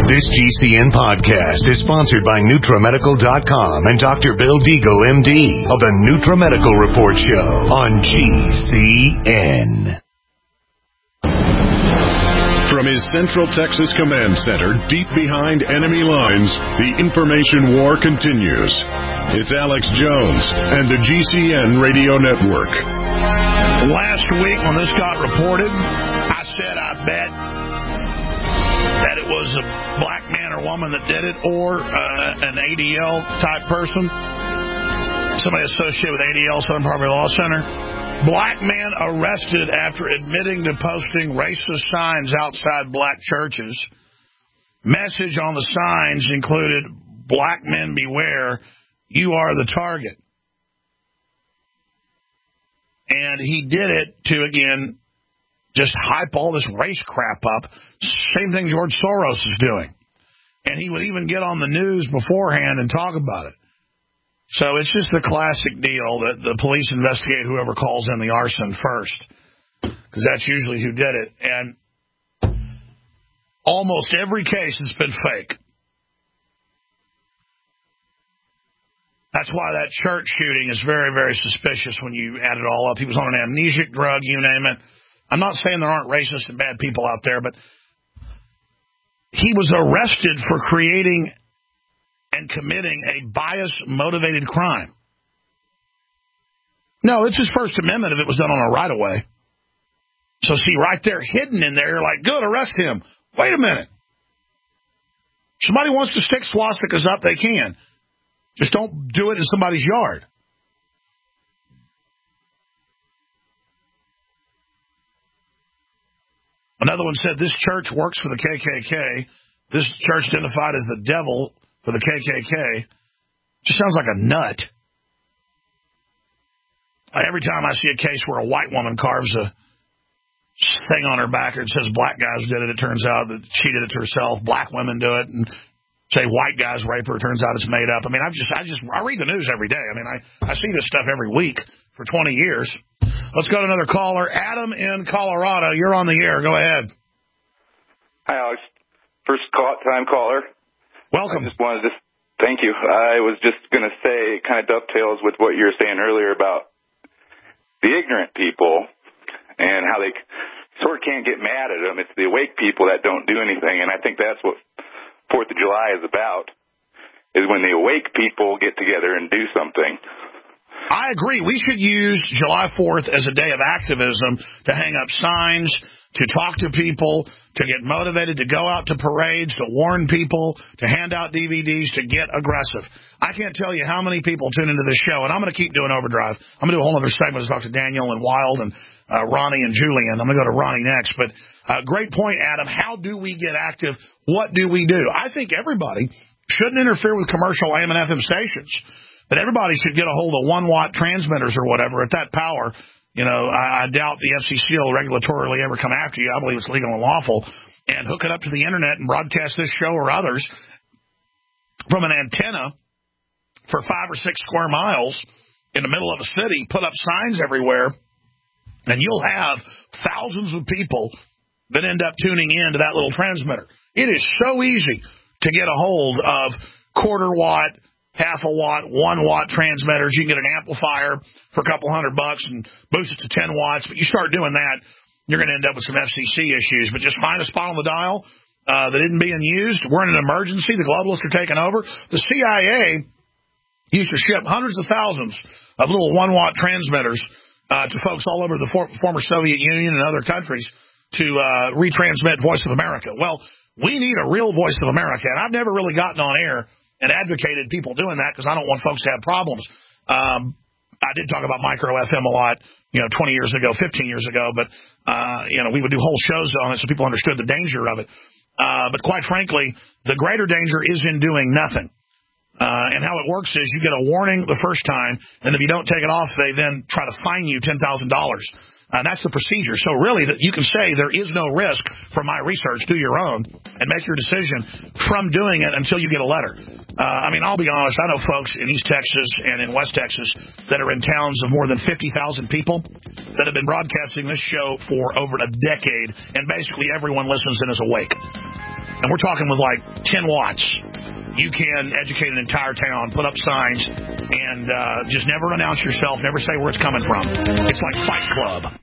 This GCN podcast is sponsored by NutraMedical.com and Dr. Bill Deagle, MD, of the NutraMedical Report Show on GCN. From his Central Texas Command Center, deep behind enemy lines, the information war continues. It's Alex Jones and the GCN Radio Network. Last week when this got reported, I said I bet that it was a black man or woman that did it, or an ADL type person, somebody associated with ADL, Southern Poverty Law Center. Black man arrested after admitting to posting racist signs outside black churches. Message on the signs included, "Black men beware, you are the target." And he did it to, again, just hype all this race crap up. Same thing George Soros is doing. And he would even get on the news beforehand and talk about it. So it's just the classic deal that the police investigate whoever calls in the arson first, because that's usually who did it. And almost every case has been fake. That's why that church shooting is very, very suspicious when you add it all up. He was on an amnesic drug, you name it. I'm not saying there aren't racist and bad people out there, but he was arrested for creating and committing a bias-motivated crime. No, it's his First Amendment if it was done on a right-of-way. So see, right there, hidden in there, you're like, good, arrest him. Wait a minute. Somebody wants to stick swastikas up, they can. Just don't do it in somebody's yard. Another one said, this church works for the KKK. This church identified as the devil for the KKK. Just sounds like a nut. Every time I see a case where a white woman carves a thing on her back and it says black guys did it, it turns out that she did it to herself. Black women do it, and say white guys rape her, it turns out it's made up. I mean, I read the news every day. I mean, I see this stuff every week for 20 years. Let's go to another caller. Adam in Colorado. You're on the air. Go ahead. Hi, Alex. First time caller. Welcome. I just wanted to thank you. I was just going to say, it kind of dovetails with what you were saying earlier about the ignorant people and how they sort of can't get mad at them. It's the awake people that don't do anything, and I think that's what 4th of July is about, is when the awake people get together and do something. I agree. We should use July 4th as a day of activism, to hang up signs, to talk to people, to get motivated, to go out to parades, to warn people, to hand out DVDs, to get aggressive. I can't tell you how many people tune into this show, and I'm going to keep doing Overdrive. I'm going to do a whole other segment to talk to Daniel and Wild and Ronnie and Julian. I'm going to go to Ronnie next. But great point, Adam. How do we get active? What do we do? I think everybody shouldn't interfere with commercial AM and FM stations. That everybody should get a hold of 1-watt transmitters or whatever at that power. You know, I doubt the FCC will regulatorily ever come after you. I believe it's legal and lawful. And hook it up to the internet and broadcast this show or others from an antenna for 5 or 6 square miles in the middle of a city. Put up signs everywhere, and you'll have thousands of people that end up tuning in to that little transmitter. It is so easy to get a hold of quarter-watt, half-a-watt, 1-watt transmitters. You can get an amplifier for a couple $100 and boost it to 10 watts. But you start doing that, you're going to end up with some FCC issues. But just find a spot on the dial that isn't being used. We're in an emergency. The globalists are taking over. The CIA used to ship hundreds of thousands of little 1-watt transmitters to folks all over the former Soviet Union and other countries to retransmit Voice of America. Well, we need a real Voice of America. And I've never really gotten on air and advocated people doing that because I don't want folks to have problems. I did talk about micro FM a lot, 20 years ago, 15 years ago, but, we would do whole shows on it so people understood the danger of it. But quite frankly, the greater danger is in doing nothing. And how it works is you get a warning the first time, and if you don't take it off, they then try to fine you $10,000. That's the procedure. So really, you can say there is no risk from my research. Do your own and make your decision from doing it until you get a letter. I'll be honest. I know folks in East Texas and in West Texas that are in towns of more than 50,000 people that have been broadcasting this show for over a decade, and basically everyone listens and is awake. and we're talking with like 10 watts, you can educate an entire town, put up signs, and just never announce yourself, never say where it's coming from. It's like Fight Club.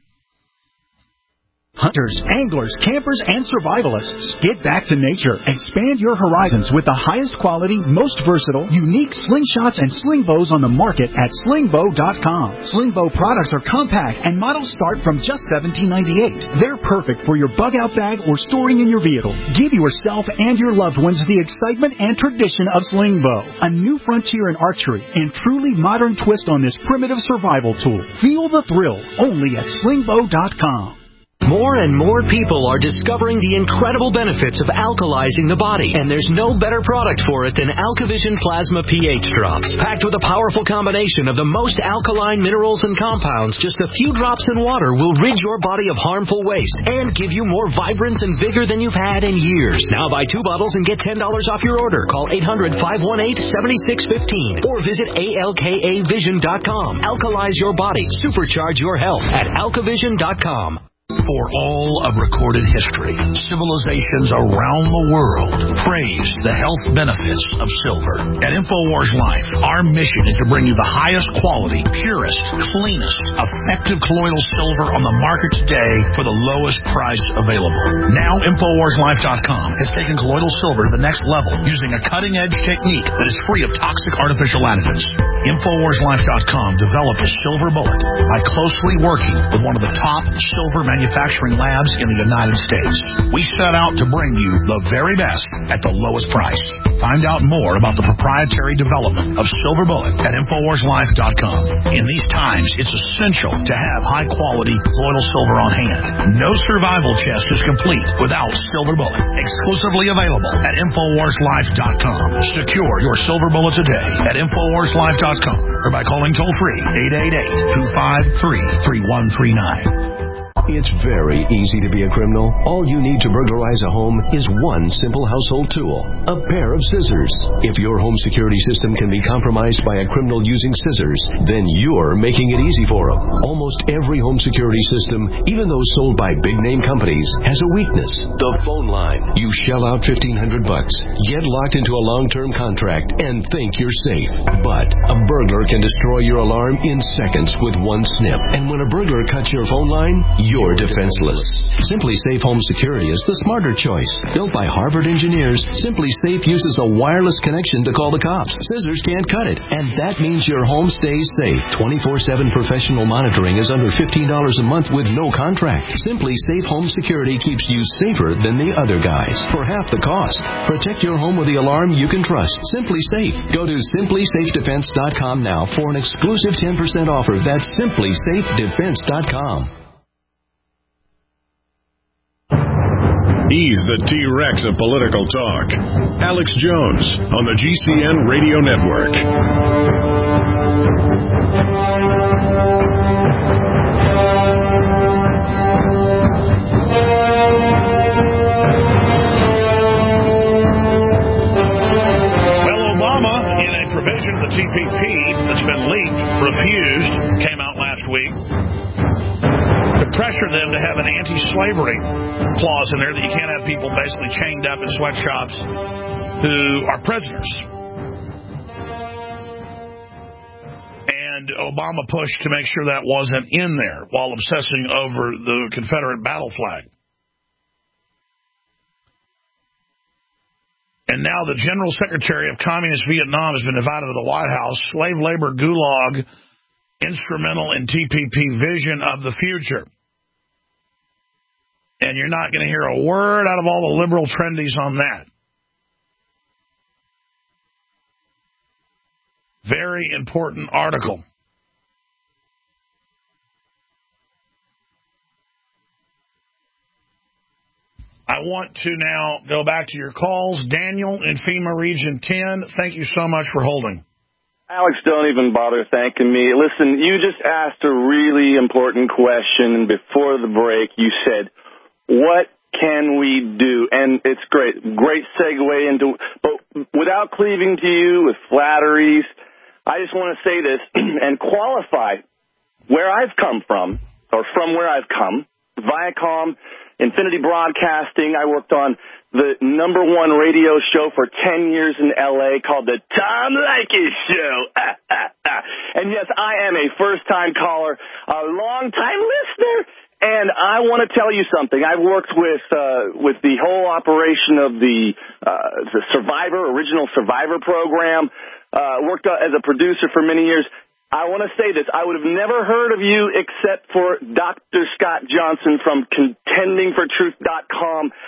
Hunters, anglers, campers, and survivalists. Get back to nature. Expand your horizons with the highest quality, most versatile, unique slingshots and sling bows on the market at slingbow.com. Slingbow products are compact and models start from just $17.98. They're perfect for your bug-out bag or storing in your vehicle. Give yourself and your loved ones the excitement and tradition of Slingbow, a new frontier in archery and truly modern twist on this primitive survival tool. Feel the thrill only at slingbow.com. More and more people are discovering the incredible benefits of alkalizing the body, and there's no better product for it than AlkaVision Plasma pH Drops. Packed with a powerful combination of the most alkaline minerals and compounds, just a few drops in water will rid your body of harmful waste and give you more vibrance and vigor than you've had in years. Now buy 2 bottles and get $10 off your order. Call 800-518-7615 or visit alkavision.com. Alkalize your body. Supercharge your health at alkavision.com. For all of recorded history, civilizations around the world praise the health benefits of silver. At InfoWars Life, our mission is to bring you the highest quality, purest, cleanest, effective colloidal silver on the market today for the lowest price available. Now, InfoWarsLife.com has taken colloidal silver to the next level using a cutting-edge technique that is free of toxic artificial additives. InfoWarsLife.com developed a silver bullet by closely working with one of the top silver manufacturing labs in the United States. We set out to bring you the very best at the lowest price. Find out more about the proprietary development of Silver Bullet at InfoWarsLife.com. In these times, it's essential to have high-quality colloidal silver on hand. No survival chest is complete without Silver Bullet. Exclusively available at InfoWarsLife.com. Secure your Silver Bullet today at InfoWarsLife.com or by calling toll-free 888-253-3139. It's very easy to be a criminal. All you need to burglarize a home is one simple household tool, a pair of scissors. If your home security system can be compromised by a criminal using scissors, then you're making it easy for them. Almost every home security system, even those sold by big-name companies, has a weakness: the phone line. You shell out $1,500, get locked into a long-term contract, and think you're safe. But a burglar can destroy your alarm in seconds with one snip. And when a burglar cuts your phone line, you're defenseless. Simply Safe Home Security is the smarter choice. Built by Harvard engineers, Simply Safe uses a wireless connection to call the cops. Scissors can't cut it, and that means your home stays safe. 24/7 professional monitoring is under $15 a month with no contract. Simply Safe Home Security keeps you safer than the other guys for half the cost. Protect your home with the alarm you can trust. Simply Safe. Go to simplysafedefense.com now for an exclusive 10% offer. That's simplysafedefense.com. He's the T-Rex of political talk. Alex Jones on the GCN Radio Network. Well, Obama, in a provision of the TPP that's been leaked, refused, came out last week, to pressure them to have an anti-slavery clause in there that you can't have people basically chained up in sweatshops who are prisoners. And Obama pushed to make sure that wasn't in there while obsessing over the Confederate battle flag. And now the General Secretary of Communist Vietnam has been invited to the White House. Slave labor gulag instrumental in TPP vision of the future. And you're not going to hear a word out of all the liberal trendies on that. Very important article. I want to now go back to your calls. Daniel in FEMA Region 10, thank you so much for holding. Alex, don't even bother thanking me. Listen, you just asked a really important question, and before the break you said, what can we do? And it's great segue into, but without cleaving to you with flatteries, I just want to say this and qualify where I've come from, or from where I've come. Viacom Infinity Broadcasting. I worked on the #1 radio show for 10 years in L.A. called the Tom Leykis Show. And yes, I am a first-time caller, a long-time listener, and I want to tell you something. I've worked with the whole operation of the original Survivor program, worked as a producer for many years. I want to say this. I would have never heard of you except for Dr. Scott Johnson from contendingfortruth.com.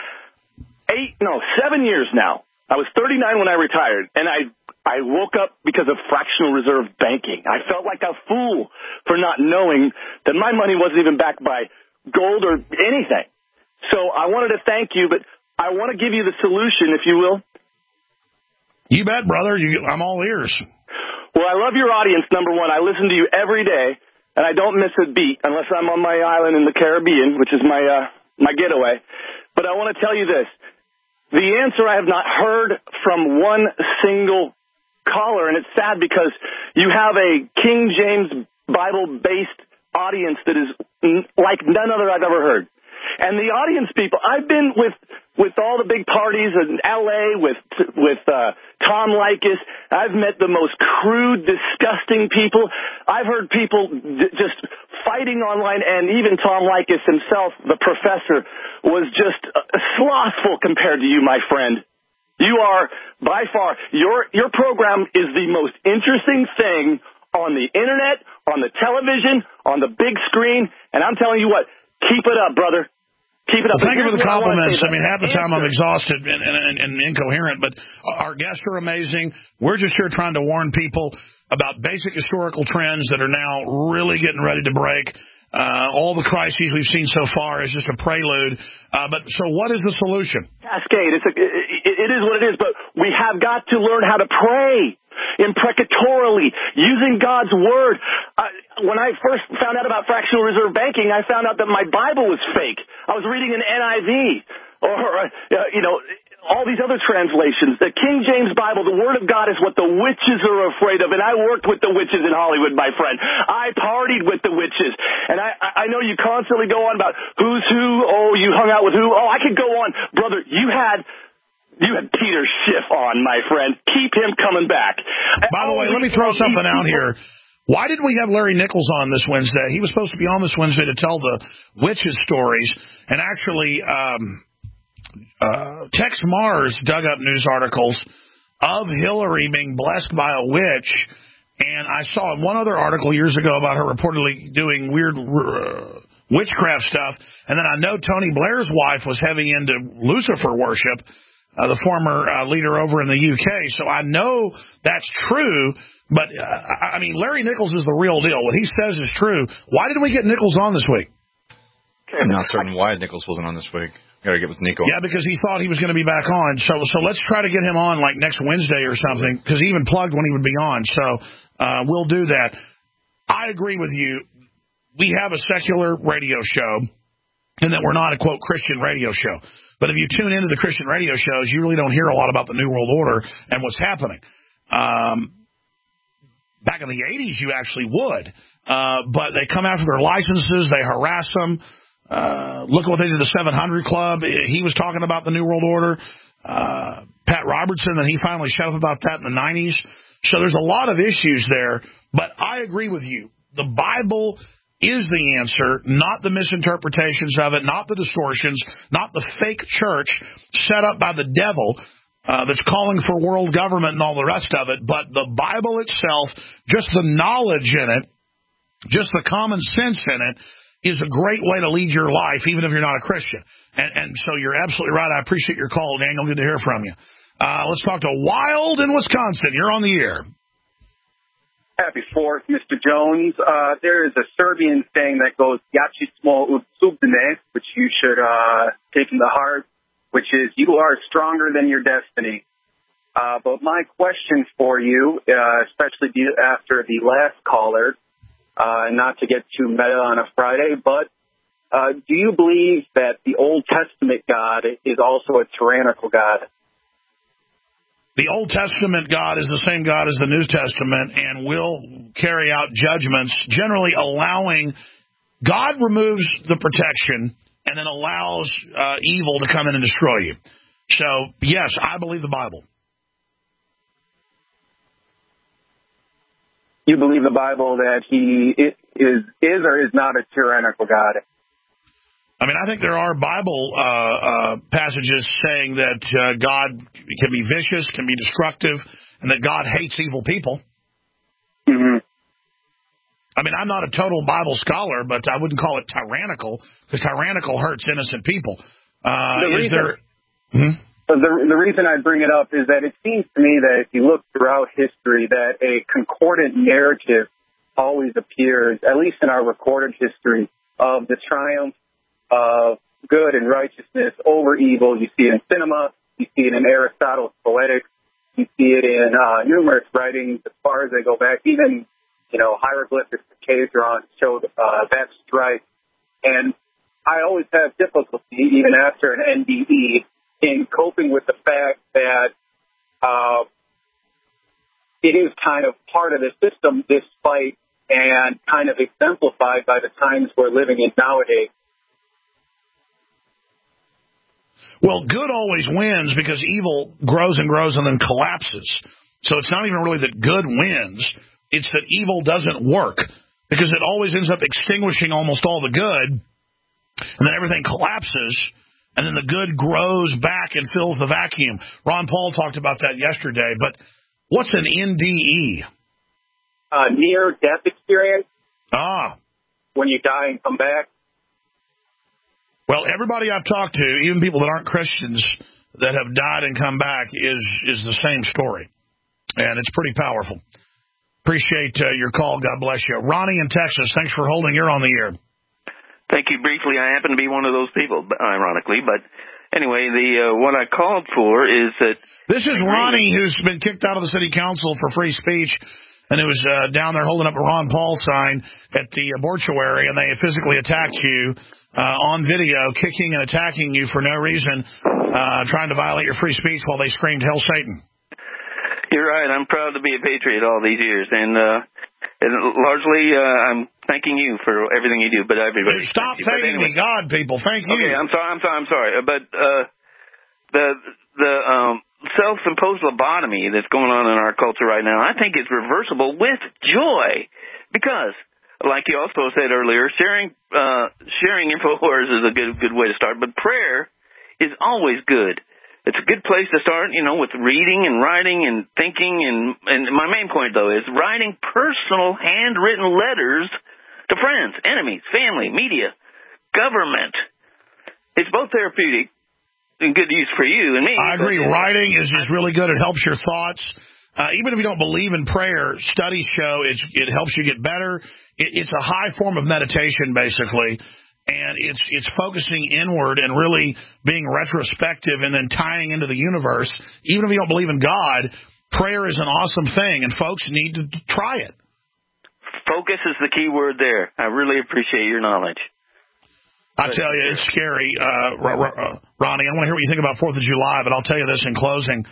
7 years now. I was 39 when I retired, and I woke up because of fractional reserve banking. I felt like a fool for not knowing that my money wasn't even backed by gold or anything. So I wanted to thank you, but I want to give you the solution, if you will. You bet, brother. I'm all ears. Well, I love your audience, #1. I listen to you every day, and I don't miss a beat unless I'm on my island in the Caribbean, which is my getaway. But I want to tell you this. The answer I have not heard from one single caller, and it's sad because you have a King James Bible-based audience that is like none other I've ever heard. And the audience people, I've been with all the big parties in L.A. with Tom Leykis. I've met the most crude, disgusting people. I've heard people just fighting online, and even Tom Leykis himself, the professor, was just slothful compared to you, my friend. You are, by far, your program is the most interesting thing on the Internet, on the television, on the big screen, and I'm telling you what, keep it up, brother. Keep it up. Well, thank you for the compliments. I mean, half the time I'm exhausted and incoherent, but our guests are amazing. We're just here trying to warn people about basic historical trends that are now really getting ready to break. All the crises we've seen so far is just a prelude. But so what is the solution? Cascade. It is what it is, but we have got to learn how to pray imprecatorily, using God's Word. When I first found out about fractional reserve banking, I found out that my Bible was fake. I was reading an NIV or, all these other translations. The King James Bible, the Word of God, is what the witches are afraid of, and I worked with the witches in Hollywood, my friend. I partied with the witches, and I know you constantly go on about who's who, you hung out with who. I could go on. Brother, you had Peter Schiff on, my friend. Keep him coming back. By the way, let me throw something out here. Why didn't we have Larry Nichols on this Wednesday? He was supposed to be on this Wednesday to tell the witches' stories, and actually Tex Mars dug up news articles of Hillary being blessed by a witch, and I saw one other article years ago about her reportedly doing weird witchcraft stuff, and then I know Tony Blair's wife was heavy into Lucifer worship, the former leader over in the UK, so I know that's true. But, I mean, Larry Nichols is the real deal. What he says is true. Why didn't we get Nichols on this week? I'm not certain why Nichols wasn't on this week. Got to get with Nico. Yeah, because he thought he was going to be back on. So let's try to get him on like next Wednesday or something, because he even plugged when he would be on. So we'll do that. I agree with you. We have a secular radio show, and that we're not a, quote, Christian radio show. But if you tune into the Christian radio shows, you really don't hear a lot about the New World Order and what's happening. Back in the 80s, you actually would. But they come after their licenses. They harass them. Look what they did to the 700 Club. He was talking about the New World Order. Pat Robertson, and he finally shut up about that in the 90s. So there's a lot of issues there. But I agree with you. The Bible is the answer, not the misinterpretations of it, not the distortions, not the fake church set up by the devil that's calling for world government and all the rest of it. But the Bible itself, just the knowledge in it, just the common sense in it, is a great way to lead your life, even if you're not a Christian. And so you're absolutely right. I appreciate your call, Daniel. Good to hear from you. Let's talk to Wild in Wisconsin. You're on the air. Happy 4th, Mr. Jones. There is a Serbian saying that goes, "Jači smo od sudbine," which you should take in the heart, which is, you are stronger than your destiny. But my question for you, especially after the last caller, not to get too meta on a Friday, but do you believe that the Old Testament God is also a tyrannical God? The Old Testament God is the same God as the New Testament and will carry out judgments, generally allowing. God removes the protection and then allows evil to come in and destroy you. So, yes, I believe the Bible. You believe the Bible that he is or is not a tyrannical God? I mean, I think there are Bible passages saying that God can be vicious, can be destructive, and that God hates evil people. Mm-hmm. I mean, I'm not a total Bible scholar, but I wouldn't call it tyrannical, because tyrannical hurts innocent people. The reason I bring it up is that it seems to me that if you look throughout history, that a concordant narrative always appears, at least in our recorded history, of the triumph of good and righteousness over evil. You see it in cinema, you see it in Aristotle's Poetics, you see it in numerous writings as far as they go back. Even, hieroglyphics and cave drawings show that strife. And I always have difficulty, even after an NDE, in coping with the fact that it is kind of part of the system, this fight, and kind of exemplified by the times we're living in nowadays. Well, good always wins because evil grows and grows and then collapses. So it's not even really that good wins. It's that evil doesn't work because it always ends up extinguishing almost all the good, and then everything collapses, and then the good grows back and fills the vacuum. Ron Paul talked about that yesterday, but what's an NDE? Near-death experience. Ah. When you die and come back. Well, everybody I've talked to, even people that aren't Christians that have died and come back, is the same story. And it's pretty powerful. Appreciate your call. God bless you. Ronnie in Texas, thanks for holding. You're on the air. Thank you. Briefly, I happen to be one of those people, ironically. But anyway, what I called for is that... This is Ronnie, who's been kicked out of the city council for free speech, and it was down there holding up a Ron Paul sign at the mortuary, and they physically attacked you on video, kicking and attacking you for no reason, trying to violate your free speech while they screamed, "Hail Satan." You're right. I'm proud to be a patriot all these years, and largely I'm thanking you for everything you do. But everybody, stop thanking me, God, people. Thank you. Okay, I'm sorry. But the self-imposed lobotomy that's going on in our culture right now, I think is reversible with joy, because, like you also said earlier, sharing InfoWars is a good way to start. But prayer is always good. It's a good place to start, with reading and writing and thinking. And my main point, though, is writing personal handwritten letters to friends, enemies, family, media, government. It's both therapeutic and good use for you and me. I agree. Writing is just really good. It helps your thoughts. Even if you don't believe in prayer, studies show it helps you get better. It's a high form of meditation, basically. And it's focusing inward and really being retrospective and then tying into the universe. Even if you don't believe in God, prayer is an awesome thing, and folks need to try it. Focus is the key word there. I really appreciate your knowledge. I tell you, it's scary. Ronnie, I want to hear what you think about 4th of July, but I'll tell you this in closing.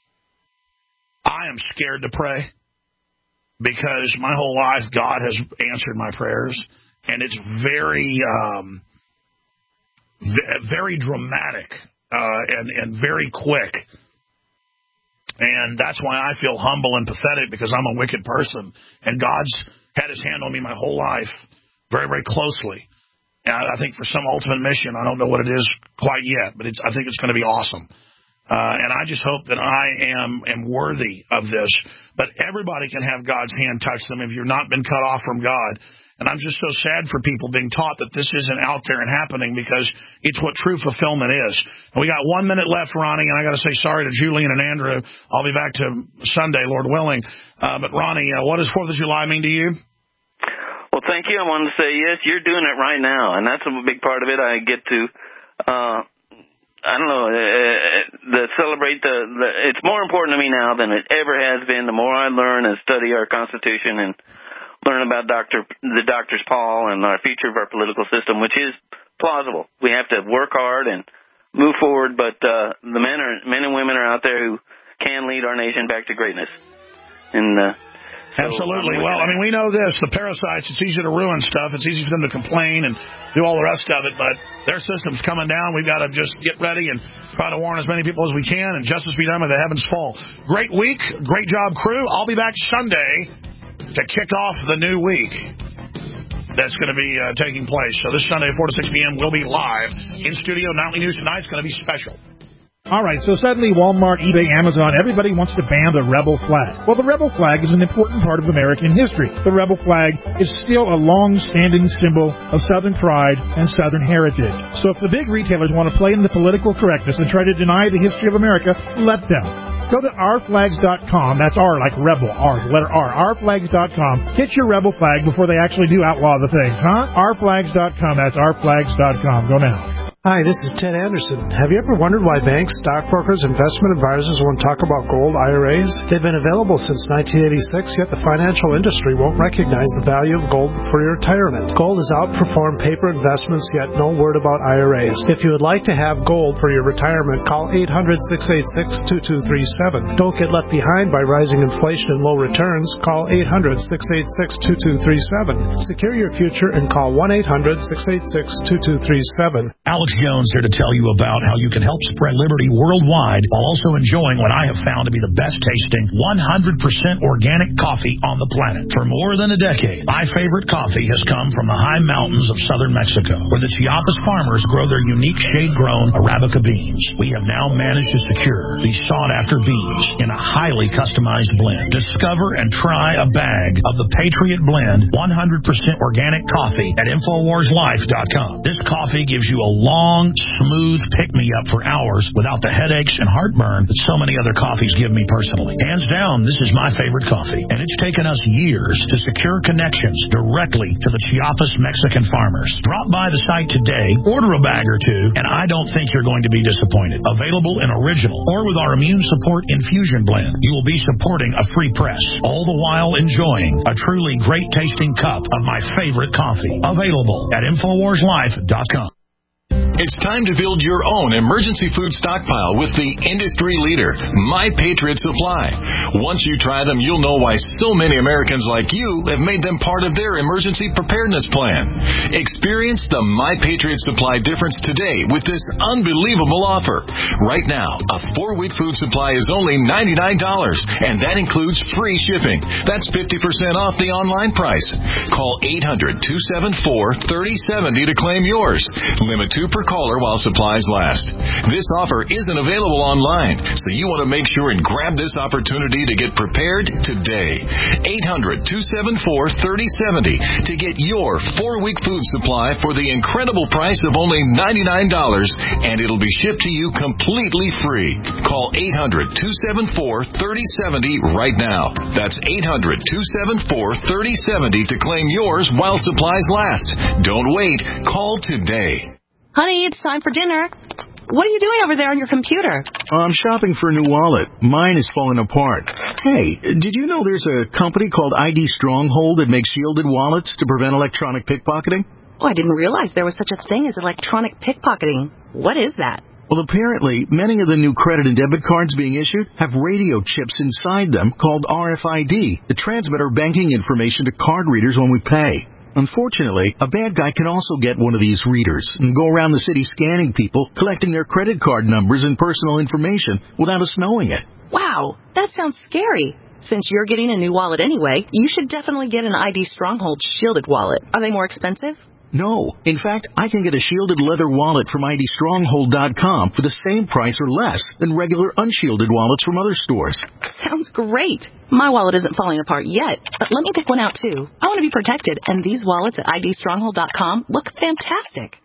I am scared to pray because my whole life God has answered my prayers. And it's very, very dramatic and very quick. And that's why I feel humble and pathetic, because I'm a wicked person. And God's had his hand on me my whole life very, very closely. And I think for some ultimate mission, I don't know what it is quite yet, but I think it's going to be awesome. And I just hope that I am worthy of this. But everybody can have God's hand touch them if you've not been cut off from God. And I'm just so sad for people being taught that this isn't out there and happening, because it's what true fulfillment is. And we got 1 minute left, Ronnie, and I got to say sorry to Julian and Andrew. I'll be back to Sunday, Lord willing. But Ronnie, what does 4th of July mean to you? Well, thank you. I wanted to say, yes, you're doing it right now, and that's a big part of it. I get to, celebrate it's more important to me now than it ever has been. The more I learn and study our Constitution and learn about the Doctors Paul and our future of our political system, which is plausible. We have to work hard and move forward, but the men and women are out there who can lead our nation back to greatness. And Absolutely. Well, I mean, we know this. The parasites, it's easy to ruin stuff. It's easy for them to complain and do all the rest of it, but their system's coming down. We've got to just get ready and try to warn as many people as we can, and justice be done when the heavens fall. Great week. Great job, crew. I'll be back Sunday to kick off the new week that's going to be taking place. So this Sunday, 4 to 6 p.m., we'll be live in studio. Nightly News Tonight is going to be special. All right, so suddenly Walmart, eBay, Amazon, everybody wants to ban the rebel flag. Well, the rebel flag is an important part of American history. The rebel flag is still a long-standing symbol of Southern pride and Southern heritage. So if the big retailers want to play into political correctness and try to deny the history of America, let them. Go to ourflags.com. That's R like rebel, R, letter R, ourflags.com. Get your rebel flag before they actually do outlaw the things, huh? Ourflags.com. That's ourflags.com. Go now. Hi, this is Ted Anderson. Have you ever wondered why banks, stockbrokers, investment advisors won't talk about gold IRAs? They've been available since 1986, yet the financial industry won't recognize the value of gold for your retirement. Gold has outperformed paper investments, yet no word about IRAs. If you would like to have gold for your retirement, call 800-686-2237. Don't get left behind by rising inflation and low returns. Call 800-686-2237. Secure your future and call 1-800-686-2237. Alex Jones here to tell you about how you can help spread liberty worldwide while also enjoying what I have found to be the best tasting 100% organic coffee on the planet. For more than a decade, my favorite coffee has come from the high mountains of southern Mexico, where the Chiapas farmers grow their unique shade-grown Arabica beans. We have now managed to secure these sought-after beans in a highly customized blend. Discover and try a bag of the Patriot Blend 100% organic coffee at InfoWarsLife.com. This coffee gives you a long, smooth pick-me-up for hours without the headaches and heartburn that so many other coffees give me personally. Hands down, this is my favorite coffee, and it's taken us years to secure connections directly to the Chiapas Mexican farmers. Drop by the site today, order a bag or two, and I don't think you're going to be disappointed. Available in original or with our Immune Support Infusion Blend. You will be supporting a free press, all the while enjoying a truly great-tasting cup of my favorite coffee. Available at InfoWarsLife.com. It's time to build your own emergency food stockpile with the industry leader, My Patriot Supply. Once you try them, you'll know why so many Americans like you have made them part of their emergency preparedness plan. Experience the My Patriot Supply difference today with this unbelievable offer. Right now, a 4-week food supply is only $99, and that includes free shipping. That's 50% off the online price. Call 800-274-3070 to claim yours. Limit 2 per caller while supplies last. This offer isn't available online, so you want to make sure and grab this opportunity to get prepared today. 800-274-3070 to get your 4-week food supply for the incredible price of only $99, and it'll be shipped to you completely free. Call 800-274-3070 right now. That's 800-274-3070 to claim yours while supplies last. Don't wait. Call today. Honey, it's time for dinner. What are you doing over there on your computer? I'm shopping for a new wallet. Mine is falling apart. Hey, did you know there's a company called ID Stronghold that makes shielded wallets to prevent electronic pickpocketing? Oh, I didn't realize there was such a thing as electronic pickpocketing. What is that? Well, apparently, many of the new credit and debit cards being issued have radio chips inside them called RFID that transmit our banking information to card readers when we pay. Unfortunately, a bad guy can also get one of these readers and go around the city scanning people, collecting their credit card numbers and personal information without us knowing it. Wow, that sounds scary. Since you're getting a new wallet anyway, you should definitely get an ID Stronghold shielded wallet. Are they more expensive? No. In fact, I can get a shielded leather wallet from IDStronghold.com for the same price or less than regular unshielded wallets from other stores. Sounds great. My wallet isn't falling apart yet, but let me pick one out too. I want to be protected, and these wallets at IDStronghold.com look fantastic.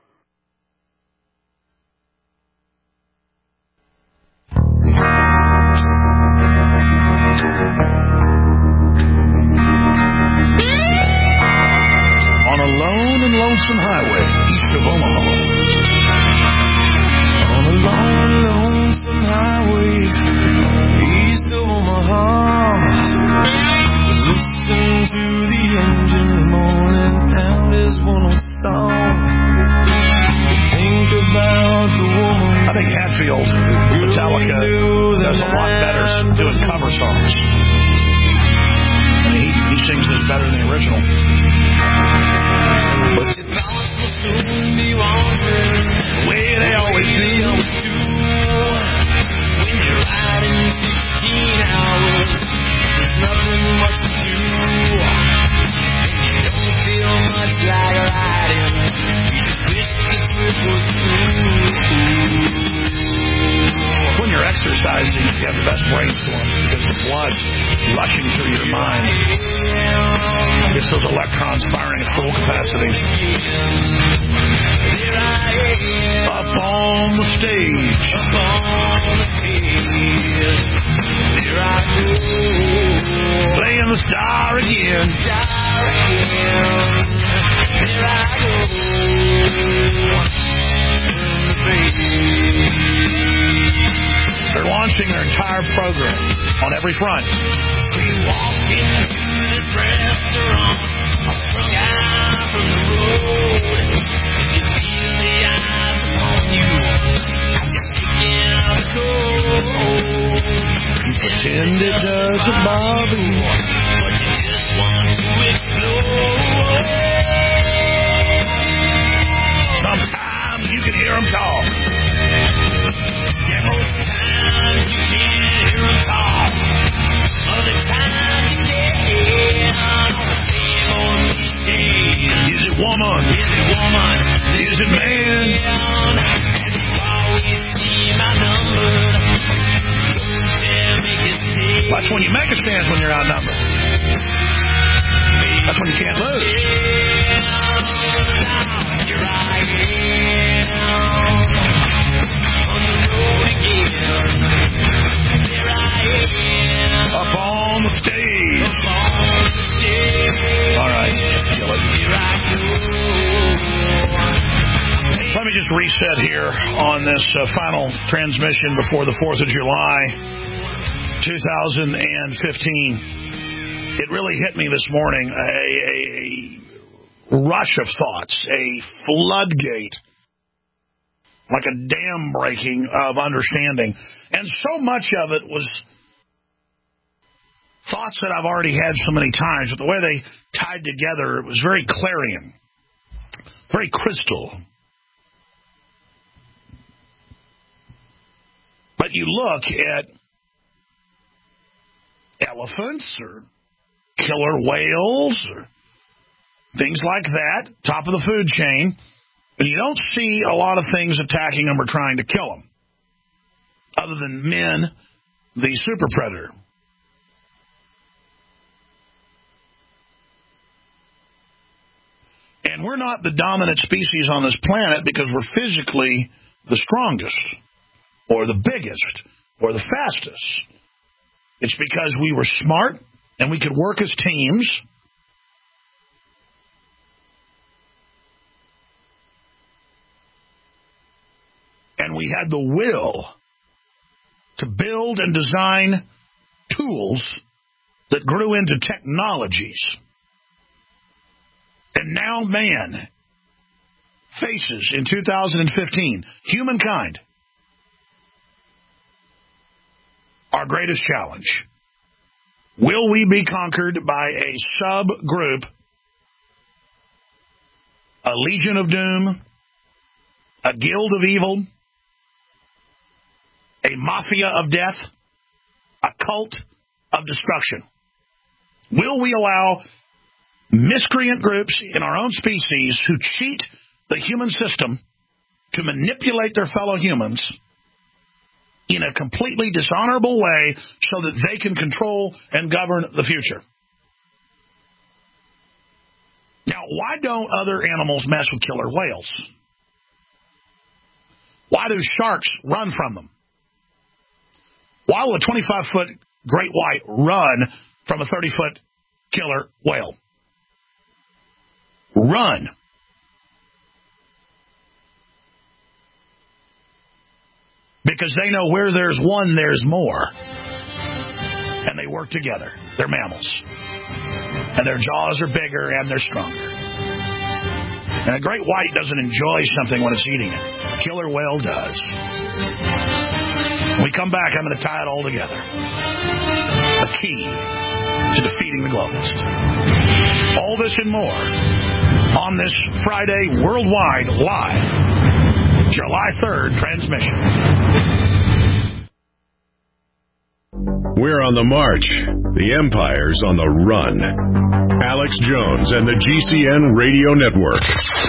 On a lone and lonesome highway east of Omaha. On a lone and lonesome highway east of Omaha. Listen to the engine moaning and his one song. Think about the woman. I think Hatfield, Metallica, does a lot better doing cover songs. I mean, better than the original. But the way they always do. When you're riding 16 hours, there's nothing much to do. And you don't feel much like riding. You wish the trip was through. When you're exercising, you have the best brainstorm because the blood rushing through your mind. Gets those electrons firing at full capacity. Up on the stage. Up on the stage. There I go. Playing the star again. Star again. There I go. They're launching their entire program on every front. We walk into this restaurant, strung out from the road. You feel the eyes upon you, just taking out the cold. You pretend it doesn't bother you, but you just want to explode. Sometimes you can hear them talk. Yeah, most of the time you can't hear them talk. Other times you can. Is it woman? Is it woman? Is it man? And you always see my number. That's when you make a stance when you're outnumbered. That's when you can't lose. Here I am on the road again. There I am up on the stage. Up on the stage. All right, kill it. Here I go. Let me just reset here on this final transmission before the 4th of July, 2015. It really hit me this morning, a rush of thoughts, a floodgate, like a dam breaking of understanding. And so much of it was thoughts that I've already had so many times, but the way they tied together, it was very clarion, very crystal. But you look at elephants or killer whales or things like that, top of the food chain, and you don't see a lot of things attacking them or trying to kill them, other than men, the super predator. And we're not the dominant species on this planet because we're physically the strongest or the biggest or the fastest. It's because we were smart and we could work as teams. And we had the will to build and design tools that grew into technologies. And now man faces, in 2015, humankind, our greatest challenge. Will we be conquered by a subgroup, a legion of doom, a guild of evil, a mafia of death, a cult of destruction? Will we allow miscreant groups in our own species who cheat the human system to manipulate their fellow humans in a completely dishonorable way so that they can control and govern the future? Now, why don't other animals mess with killer whales? Why do sharks run from them? Why will a 25-foot great white run from a 30-foot killer whale? Run. Because they know where there's one, there's more. And they work together. They're mammals. And their jaws are bigger and they're stronger. And a great white doesn't enjoy something when it's eating it. A killer whale does. When we come back, I'm going to tie it all together. The key to defeating the globalists. All this and more on this Friday worldwide live July 3rd transmission. We're on the march. The empire's on the run. Alex Jones and the GCN Radio Network.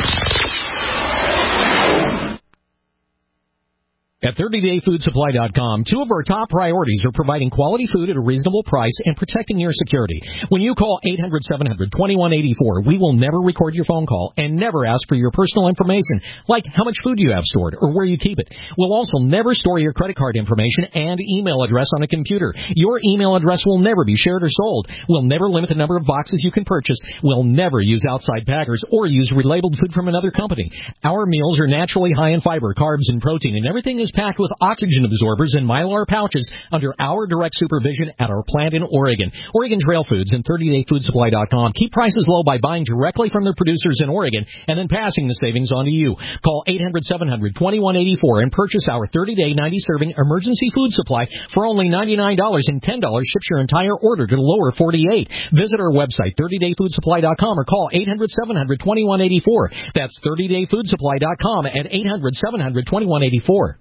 At 30dayfoodsupply.com, two of our top priorities are providing quality food at a reasonable price and protecting your security. When you call 800-700-2184, we will never record your phone call and never ask for your personal information, like how much food you have stored or where you keep it. We'll also never store your credit card information and email address on a computer. Your email address will never be shared or sold. We'll never limit the number of boxes you can purchase. We'll never use outside packers or use relabeled food from another company. Our meals are naturally high in fiber, carbs, and protein, and everything is packed with oxygen absorbers and Mylar pouches under our direct supervision at our plant in Oregon. Oregon Trail Foods and 30dayfoodsupply.com keep prices low by buying directly from their producers in Oregon and then passing the savings on to you. Call 800-700-2184 and purchase our 30-day 90-serving emergency food supply for only $99, and $10 ships your entire order to the lower 48. Visit our website, 30dayfoodsupply.com, or call 800-700-2184. That's 30dayfoodsupply.com at 800-700-2184.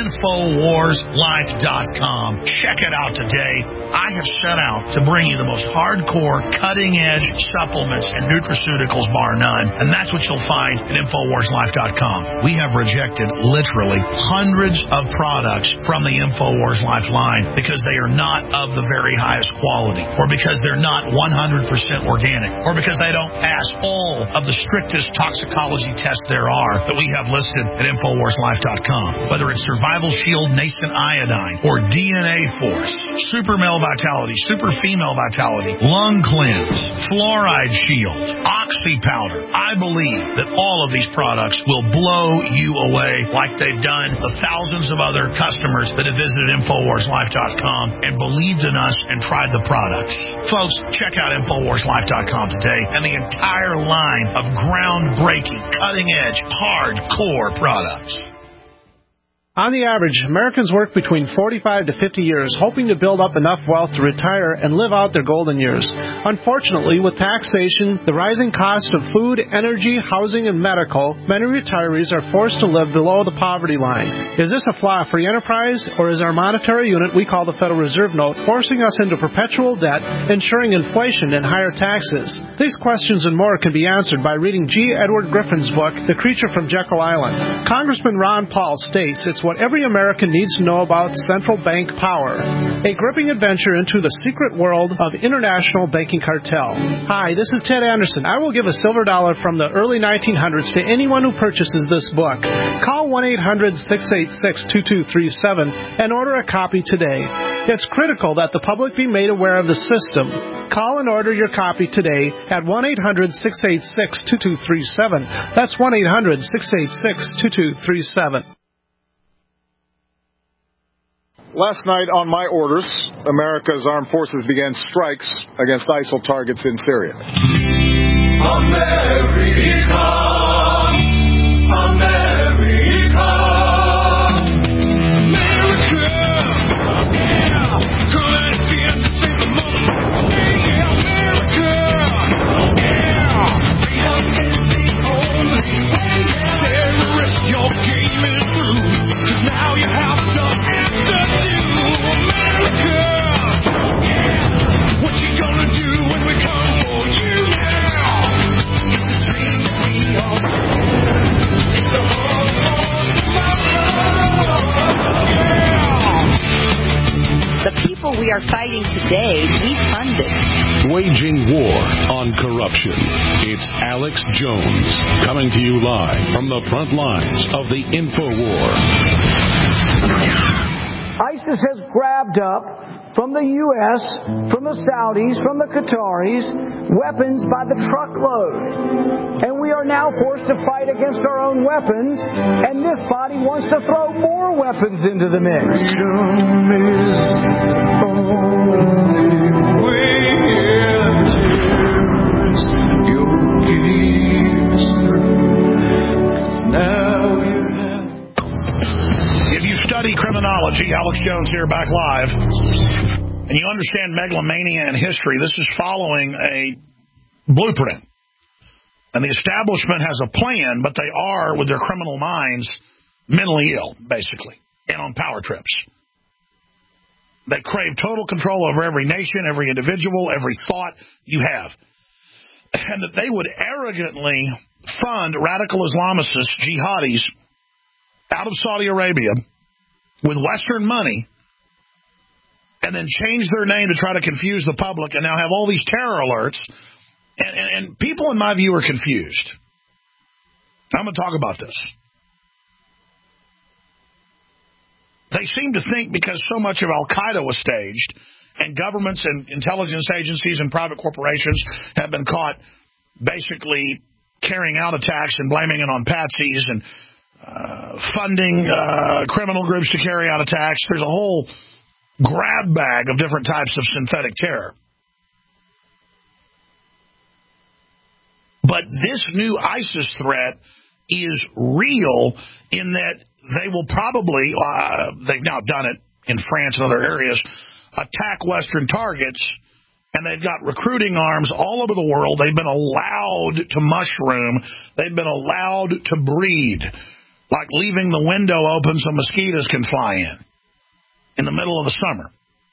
InfoWarsLife.com. Check it out today. I have set out to bring you the most hardcore, cutting-edge supplements and nutraceuticals, bar none. And that's what you'll find at InfoWarsLife.com. We have rejected literally hundreds of products from the InfoWars Life line because they are not of the very highest quality, or because they're not 100% organic, or because they don't pass all of the strictest toxicology tests there are that we have listed at InfoWarsLife.com. Whether it's Survival Shield Nascent Iodine or DNA Force, Super Male Vitality, Super Female Vitality, Lung Cleanse, Fluoride Shield, Oxy Powder, I believe that all of these products will blow you away like they've done the thousands of other customers that have visited InfoWarsLife.com and believed in us and tried the products. Folks, check out InfoWarsLife.com today and the entire line of groundbreaking, cutting-edge, hardcore products. On the average, Americans work between 45 to 50 years, hoping to build up enough wealth to retire and live out their golden years. Unfortunately, with taxation, the rising cost of food, energy, housing, and medical, many retirees are forced to live below the poverty line. Is this a flaw for free enterprise, or is our monetary unit we call the Federal Reserve Note forcing us into perpetual debt, ensuring inflation and higher taxes? These questions and more can be answered by reading G. Edward Griffin's book, The Creature from Jekyll Island. Congressman Ron Paul states it's what every American needs to know about central bank power. A gripping adventure into the secret world of international banking cartel. Hi, this is Ted Anderson. I will give a silver dollar from the early 1900s to anyone who purchases this book. Call 1-800-686-2237 and order a copy today. It's critical that the public be made aware of the system. Call and order your copy today at 1-800-686-2237. That's 1-800-686-2237. Last night, on my orders, America's armed forces began strikes against ISIL targets in Syria. America, America, America, yeah, come and get to save the mother, yeah, America, yeah, freedom is the only way, terrorist, your game is through, 'cause now you have to answer to America, yeah, what you gonna do when we come for you now? It's a dream that we all have. It's the whole The people we are fighting today, we funded. Waging war on corruption. It's Alex Jones coming to you live from the front lines of the InfoWar. ISIS has grabbed up from the U.S., from the Saudis, from the Qataris, weapons by the truckload. And we are now forced to fight against our own weapons, and this body wants to throw more weapons into the mix. Freedom is the only way, terrorists, your gaze through. Now you have. If you study criminology, Alex Jones here back live. and you understand megalomania and history, this is following a blueprint. And the establishment has a plan, but they are, with their criminal minds, mentally ill, basically, and on power trips. They crave total control over every nation, every individual, every thought you have. And that they would arrogantly fund radical Islamicists, jihadis, out of Saudi Arabia with Western money, and then change their name to try to confuse the public, and now have all these terror alerts. And people, in my view, are confused. I'm going to talk about this. They seem to think because so much of Al-Qaeda was staged, and governments and intelligence agencies and private corporations have been caught basically carrying out attacks and blaming it on patsies and funding criminal groups to carry out attacks. There's a whole grab bag of different types of synthetic terror. But this new ISIS threat is real in that they will probably, they've now done it in France and other areas, attack Western targets, and they've got recruiting arms all over the world. They've been allowed to mushroom. They've been allowed to breed, like leaving the window open so mosquitoes can fly in the middle of the summer.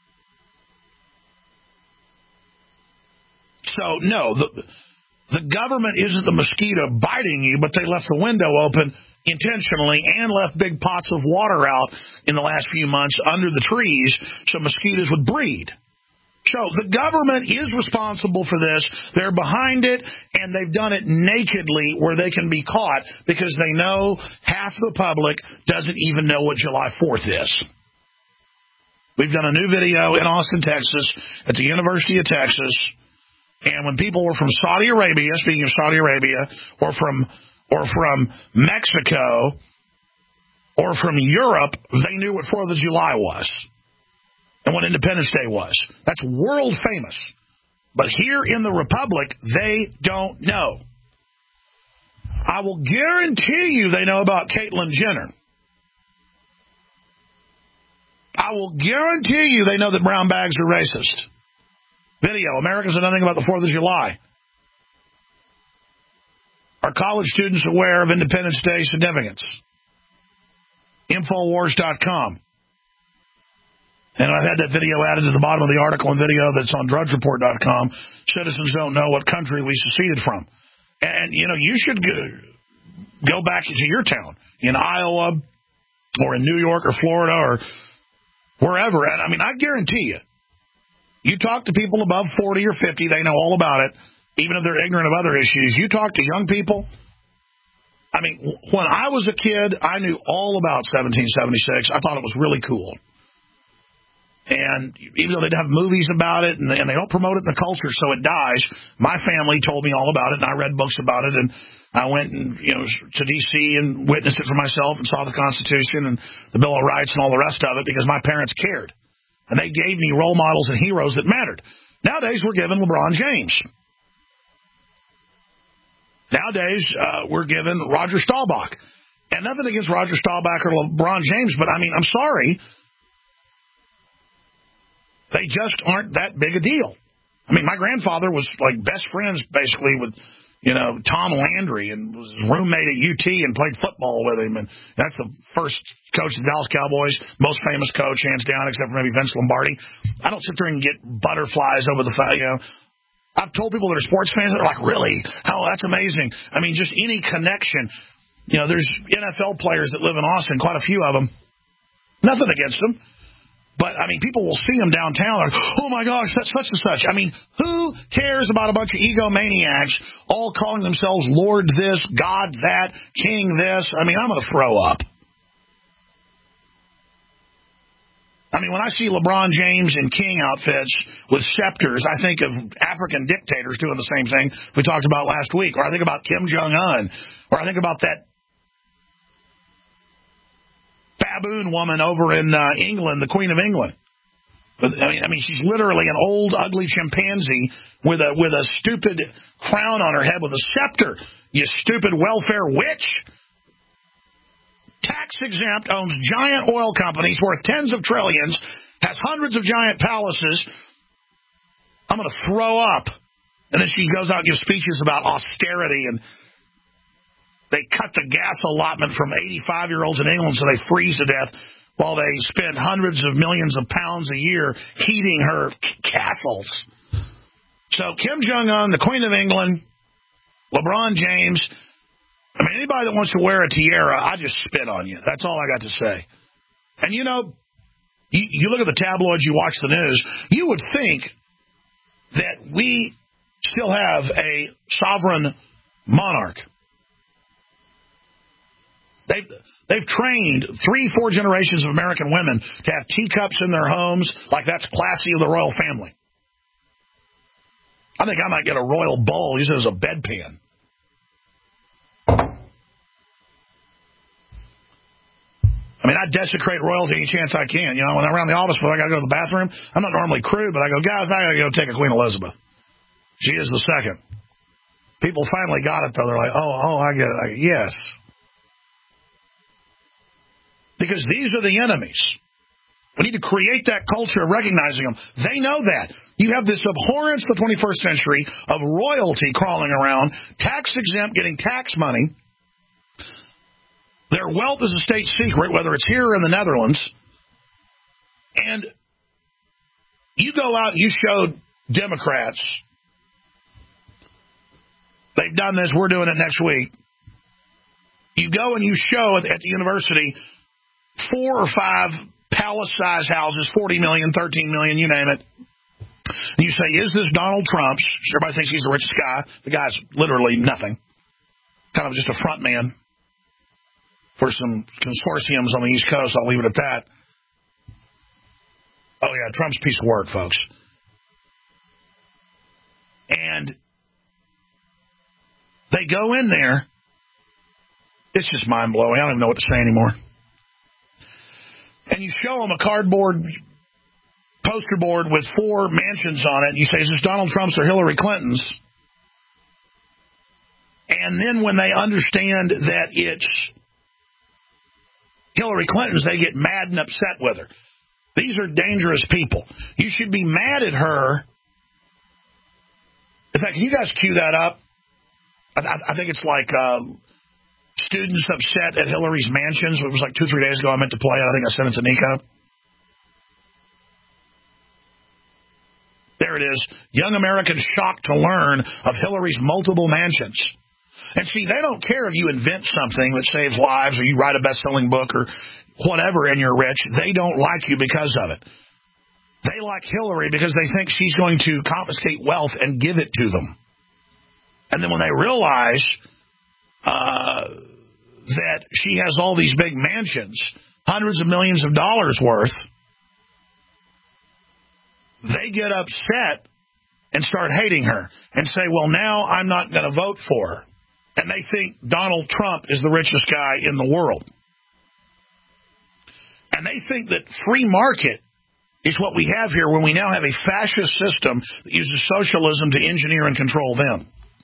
So, no, the government isn't the mosquito biting you, but they left the window open intentionally and left big pots of water out in the last few months under the trees so mosquitoes would breed. So the government is responsible for this. They're behind it, and they've done it nakedly where they can be caught because they know half the public doesn't even know what July 4th is. We've done a new video in Austin, Texas, at the University of Texas. And when people were from Saudi Arabia, speaking of Saudi Arabia, or from Mexico, or from Europe, they knew what 4th of July was and what Independence Day was. That's world famous. But here in the Republic, they don't know. I will guarantee you they know about Caitlyn Jenner. I will guarantee you they know that brown bags are racist. Video, Americans know nothing about the 4th of July. Are college students aware of Independence Day significance? Infowars.com. And I've had that video added to the bottom of the article and video that's on drudgereport.com. Citizens don't know what country we seceded from. And, you know, you should go back to your town in Iowa or in New York or Florida or wherever. And, I mean, I guarantee you, you talk to people above 40 or 50, they know all about it, even if they're ignorant of other issues. You talk to young people. I mean, when I was a kid, I knew all about 1776. I thought it was really cool. And even though they didn't have movies about it, and they don't promote it in the culture, so it dies, my family told me all about it, and I read books about it, and I went and, to D.C. and witnessed it for myself and saw the Constitution and the Bill of Rights and all the rest of it because my parents cared. And they gave me role models and heroes that mattered. Nowadays, we're given LeBron James. Nowadays, we're given Roger Staubach. And nothing against Roger Staubach or LeBron James, but, I mean, I'm sorry. They just aren't that big a deal. I mean, my grandfather was, like, best friends, basically, with, Tom Landry, and was his roommate at UT and played football with him. And that's the first coach of the Dallas Cowboys, most famous coach, hands down, except for maybe Vince Lombardi. I don't sit there and get butterflies over the fact, I've told people that are sports fans that are like, really? Oh, that's amazing. I mean, just any connection. There's NFL players that live in Austin, quite a few of them. Nothing against them. But, I mean, people will see them downtown like, oh, my gosh, that's such and such. I mean, who cares about a bunch of egomaniacs all calling themselves Lord this, God that, King this? I mean, I'm going to throw up. I mean, when I see LeBron James in King outfits with scepters, I think of African dictators doing the same thing we talked about last week. Or I think about Kim Jong-un. Or I think about that baboon woman over in England, the Queen of England. I mean, she's literally an old, ugly chimpanzee with a stupid crown on her head with a scepter. You stupid welfare witch. Tax exempt, owns giant oil companies worth tens of trillions, has hundreds of giant palaces. I'm going to throw up. And then she goes out and gives speeches about austerity, and they cut the gas allotment from 85-year-olds in England so they freeze to death while they spend hundreds of millions of pounds a year heating her castles. So Kim Jong-un, the Queen of England, LeBron James, I mean, anybody that wants to wear a tiara, I just spit on you. That's all I got to say. And, you know, you look at the tabloids, you watch the news, you would think that we still have a sovereign monarch. They've trained 3-4 generations of American women to have teacups in their homes like that's classy of the royal family. I think I might get a royal bowl, use it as a bedpan. I mean, I desecrate royalty any chance I can. You know, when I'm around the office, when I got to go to the bathroom, I'm not normally crude, but I go, guys, I got to go take a Queen Elizabeth. She is the second. People finally got it, though. They're like, I get it. Yes. Because these are the enemies. We need to create that culture of recognizing them. They know that. You have this abhorrence of the 21st century of royalty crawling around, tax-exempt, getting tax money. Their wealth is a state secret, whether it's here or in the Netherlands. And you go out and you show Democrats, they've done this, we're doing it next week. You go and you show at the university 4 or 5 palace-sized houses, 40 million, 13 million, you name it. And you say, is this Donald Trump's? Everybody thinks he's the richest guy. The guy's literally nothing. Kind of just a front man for some consortiums on the East Coast. I'll leave it at that. Oh, yeah, Trump's a piece of work, folks. And they go in there. It's just mind-blowing. I don't even know what to say anymore. And you show them a cardboard poster board with 4 mansions on it, and you say, is this Donald Trump's or Hillary Clinton's? And then when they understand that it's Hillary Clinton's, they get mad and upset with her. These are dangerous people. You should be mad at her. In fact, can you guys cue that up? I think it's like students upset at Hillary's mansions. It was like 2-3 days ago I meant to play it. I think I sent it to Nico. There it is. Young Americans shocked to learn of Hillary's multiple mansions. And see, they don't care if you invent something that saves lives or you write a best-selling book or whatever and you're rich. They don't like you because of it. They like Hillary because they think she's going to confiscate wealth and give it to them. And then when they realize that she has all these big mansions, hundreds of millions of dollars worth, they get upset and start hating her and say, well, now I'm not going to vote for her. And they think Donald Trump is the richest guy in the world. And they think that free market is what we have here when we now have a fascist system that uses socialism to engineer and control them.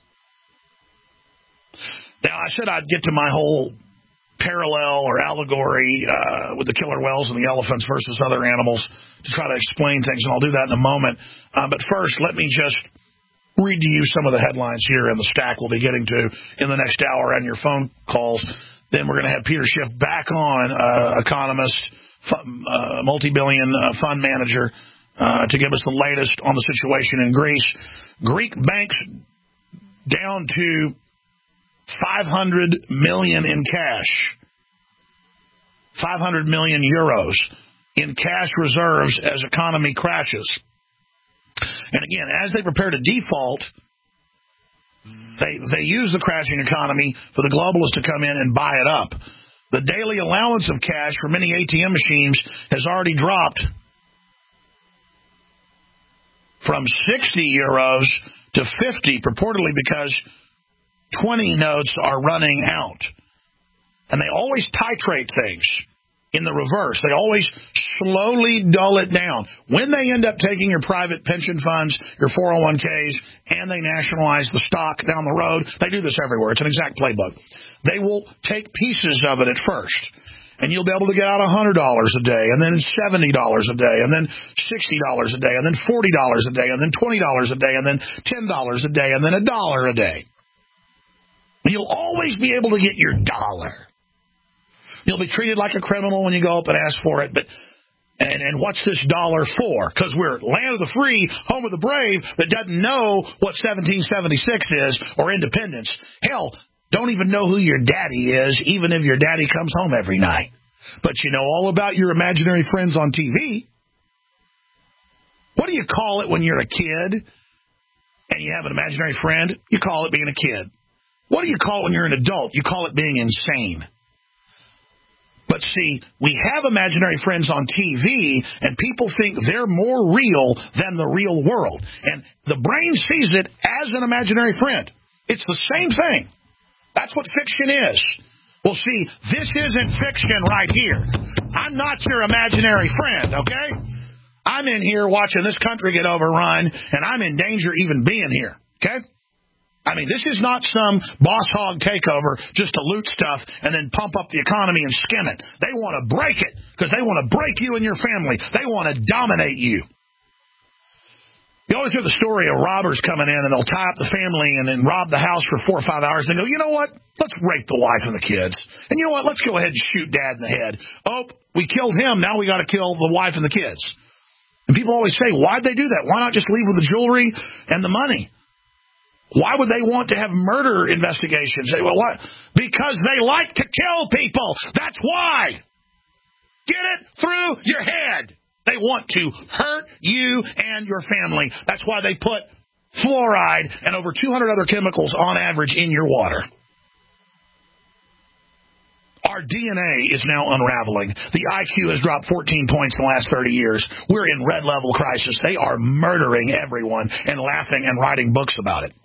Now, I said I'd get to my whole parallel or allegory with the killer whales and the elephants versus other animals to try to explain things, and I'll do that in a moment. But first, let me just read to you some of the headlines here in the stack we'll be getting to in the next hour on your phone calls. Then we're going to have Peter Schiff back on, economist, multi-billion fund manager, to give us the latest on the situation in Greece. Greek banks down to 500 million in cash, 500 million euros in cash reserves as economy crashes. And again, as they prepare to default, they use the crashing economy for the globalists to come in and buy it up. The daily allowance of cash for many ATM machines has already dropped from 60 euros to 50, purportedly because 20 notes are running out. And they always titrate things in the reverse. They always slowly dull it down. When they end up taking your private pension funds, your 401ks, and they nationalize the stock down the road, they do this everywhere. It's an exact playbook. They will take pieces of it at first. And you'll be able to get out $100 a day, and then $70 a day, and then $60 a day, and then $40 a day, and then $20 a day, and then $10 a day, and then $1 a day. And you'll always be able to get your dollar. You'll be treated like a criminal when you go up and ask for it, but and what's this dollar for? Because we're land of the free, home of the brave that doesn't know what 1776 is or independence. Hell, don't even know who your daddy is, even if your daddy comes home every night. But you know all about your imaginary friends on TV. What do you call it when you're a kid and you have an imaginary friend? You call it being a kid. What do you call it when you're an adult? You call it being insane. But see, we have imaginary friends on TV, and people think they're more real than the real world. And the brain sees it as an imaginary friend. It's the same thing. That's what fiction is. Well, see, this isn't fiction right here. I'm not your imaginary friend, okay? I'm in here watching this country get overrun, and I'm in danger even being here, okay? I mean, this is not some boss hog takeover just to loot stuff and then pump up the economy and skim it. They want to break it because they want to break you and your family. They want to dominate you. You always hear the story of robbers coming in and they'll tie up the family and then rob the house for 4 or 5 hours. And they go, you know what? Let's rape the wife and the kids. And you know what? Let's go ahead and shoot dad in the head. Oh, we killed him. Now we got to kill the wife and the kids. And people always say, why'd they do that? Why not just leave with the jewelry and the money? Why would they want to have murder investigations? Well, why? Because they like to kill people. That's why. Get it through your head. They want to hurt you and your family. That's why they put fluoride and over 200 other chemicals on average in your water. Our DNA is now unraveling. The IQ has dropped 14 points in the last 30 years. We're in red level crisis. They are murdering everyone and laughing and writing books about it.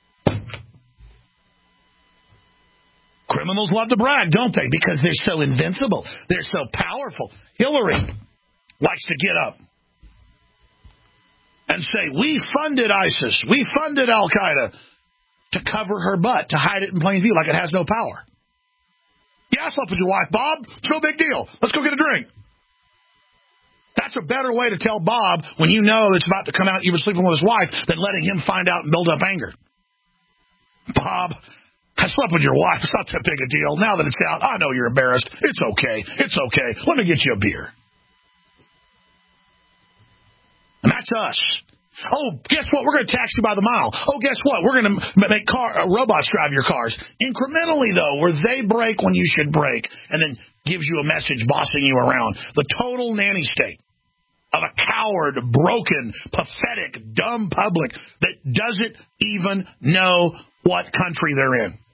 Criminals love to brag, don't they? Because they're so invincible. They're so powerful. Hillary likes to get up and say, we funded ISIS. We funded Al-Qaeda to cover her butt, to hide it in plain view like it has no power. Yeah, I slept with your wife, Bob. It's no big deal. Let's go get a drink. That's a better way to tell Bob when you know it's about to come out you were sleeping with his wife than letting him find out and build up anger. Bob, I slept with your wife. It's not that big a deal. Now that it's out, I know you're embarrassed. It's okay. It's okay. Let me get you a beer. And that's us. Oh, guess what? We're going to tax you by the mile. Oh, guess what? We're going to make robots drive your cars. Incrementally, though, where they break when you should break, and then gives you a message bossing you around. The total nanny state of a coward, broken, pathetic, dumb public that doesn't even know what country they're in.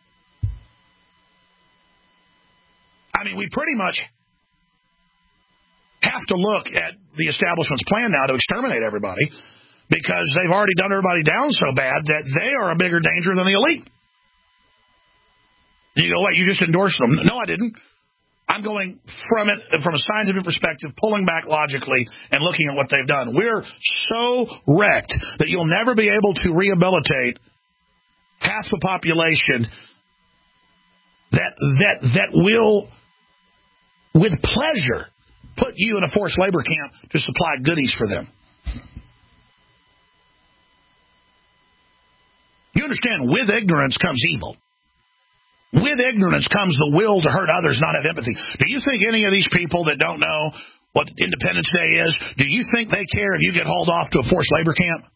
I mean, we pretty much have to look at the establishment's plan now to exterminate everybody because they've already done everybody down so bad that they are a bigger danger than the elite. You go, what, you just endorsed them? No, I didn't. I'm going from a scientific perspective, pulling back logically and looking at what they've done. We're so wrecked that you'll never be able to rehabilitate half the population that will, with pleasure, put you in a forced labor camp to supply goodies for them. You understand, with ignorance comes evil. With ignorance comes the will to hurt others, not have empathy. Do you think any of these people that don't know what Independence Day is, do you think they care if you get hauled off to a forced labor camp?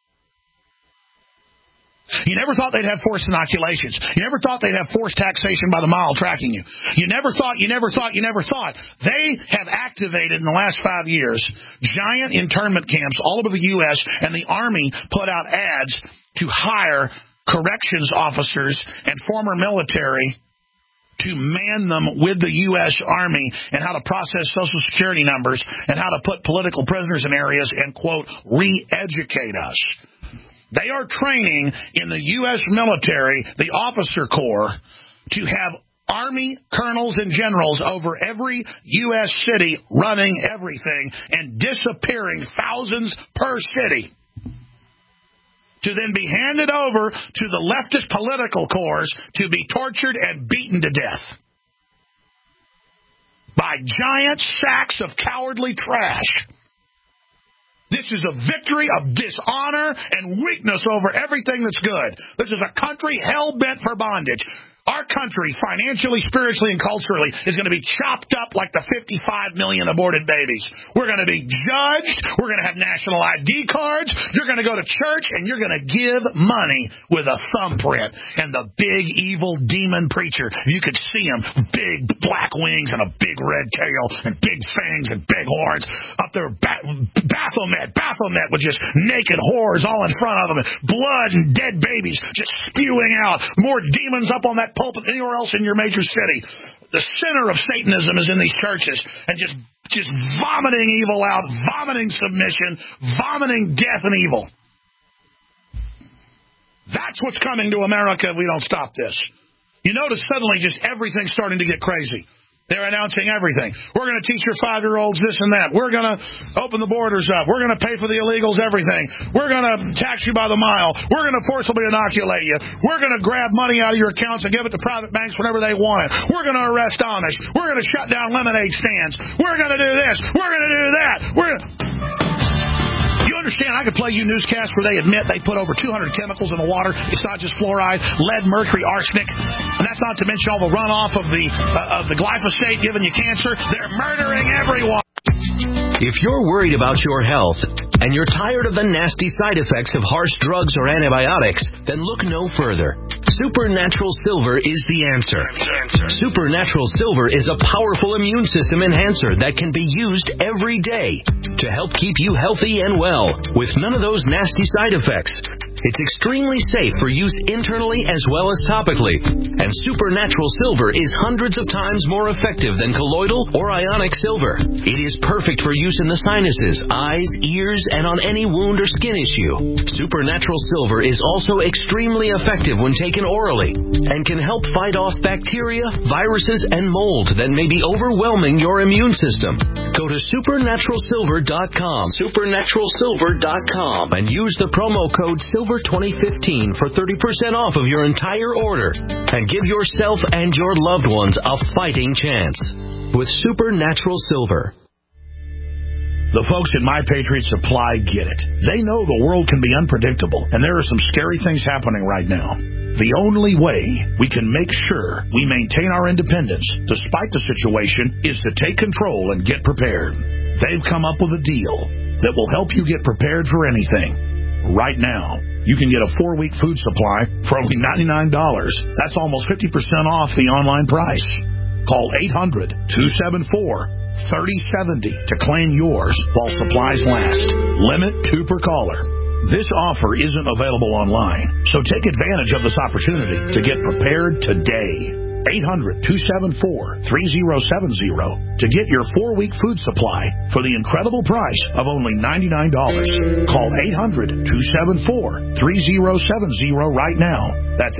You never thought they'd have forced inoculations. You never thought they'd have forced taxation by the mile tracking you. You never thought. They have activated in the last 5 years giant internment camps all over the U.S., and the Army put out ads to hire corrections officers and former military to man them with the U.S. Army and how to process Social Security numbers and how to put political prisoners in areas and, quote, re-educate us. They are training in the U.S. military, the officer corps, to have Army colonels and generals over every U.S. city running everything and disappearing thousands per city, to then be handed over to the leftist political corps to be tortured and beaten to death. by giant sacks of cowardly trash. This is a victory of dishonor and weakness over everything that's good. This is a country hell-bent for bondage. Our country, financially, spiritually, and culturally, is going to be chopped up like the 55 million aborted babies. We're going to be judged. We're going to have national ID cards. You're going to go to church, and you're going to give money with a thumbprint. And the big, evil demon preacher, you could see him, big black wings and a big red tail and big fangs and big horns. Up there, Baphomet with just naked whores all in front of him, and blood and dead babies just spewing out. More demons up on that pulpit than anywhere else in your major city. The center of Satanism is in these churches, and just vomiting evil out, vomiting submission, vomiting death and evil. That's what's coming to America if we don't stop this. You notice suddenly just everything's starting to get crazy. They're announcing everything. We're going to teach your 5-year-olds this and that. We're going to open the borders up. We're going to pay for the illegals everything. We're going to tax you by the mile. We're going to forcibly inoculate you. We're going to grab money out of your accounts and give it to private banks whenever they want it. We're going to arrest Amish. We're going to shut down lemonade stands. We're going to do this. We're going to do that. You understand, I could play you newscasts where they admit they put over 200 chemicals in the water. It's not just fluoride, lead, mercury, arsenic. And that's not to mention all the runoff of the glyphosate giving you cancer. They're murdering everyone. If you're worried about your health and you're tired of the nasty side effects of harsh drugs or antibiotics, then look no further. Supernatural Silver is the answer. Supernatural Silver is a powerful immune system enhancer that can be used every day to help keep you healthy and well with none of those nasty side effects. It's extremely safe for use internally as well as topically. And Supernatural Silver is hundreds of times more effective than colloidal or ionic silver. It is perfect for use in the sinuses, eyes, ears, and on any wound or skin issue. Supernatural Silver is also extremely effective when taken orally and can help fight off bacteria, viruses, and mold that may be overwhelming your immune system. Go to supernaturalsilver.com, supernaturalsilver.com, and use the promo code SILVER2015 for 30% off of your entire order. And give yourself and your loved ones a fighting chance with Supernatural Silver. The folks at My Patriot Supply get it. They know the world can be unpredictable, and there are some scary things happening right now. The only way we can make sure we maintain our independence, despite the situation, is to take control and get prepared. They've come up with a deal that will help you get prepared for anything. Right now, you can get a 4-week food supply for only $99. That's almost 50% off the online price. Call 800-274-3070 to claim yours while supplies last. Limit 2 per caller. This offer isn't available online, so take advantage of this opportunity to get prepared today. 800-274-3070 to get your 4-week food supply for the incredible price of only $99. Call 800-274-3070 right now. That's